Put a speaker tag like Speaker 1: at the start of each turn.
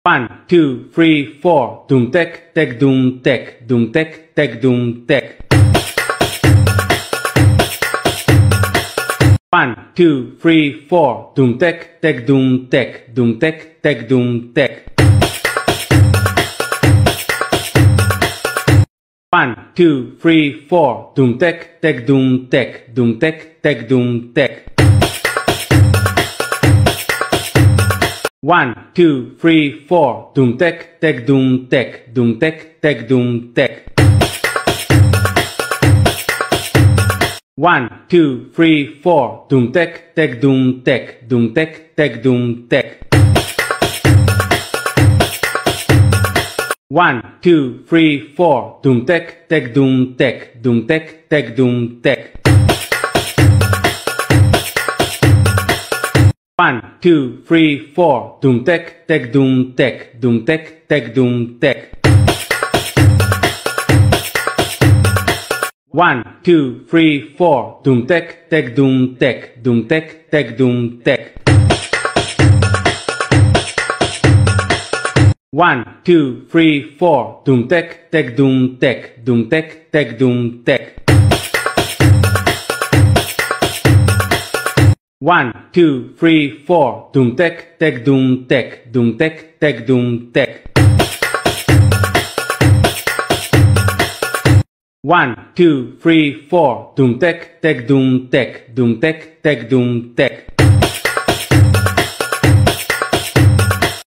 Speaker 1: 1, 2, 3, 4. Doom tech, tech, doom tech, doom tech, tech, doom tech. 1, 2, 3, 4. Doom tech, tech, doom tech, doom tech, tech, doom tech. 1, 2, 3, 4. Doom tech, tech, doom tech, doom tech, tech, doom tech. 1, 2, 3, 4. Doom tech, tech, doom tech, doom tech, tech, doom tech. 1, 2, 3, 4. Doom tech, tech, doom tech, doom tech, tech, doom tech. 1, 2, 3, 4. Doom tech, tech, doom tech, doom tech, tech, doom tech. 1, 2, 3, 4. Doom tech, tech, doom tech, doom tech, tech, doom tech. 1, 2, 3, 4. Doom tech, tech, doom tech, doom tech, tech, doom tech. 1, 2, 3, 4. Doom tech, tech, doom tech, doom tech, tech, doom tech. 1, 2, 3, 4. Doom tech, tech, doom tech, doom tech, tech, doom tech. 1, 2, 3, 4. Doom tech, tech, doom tech, doom tech, tech, doom tech.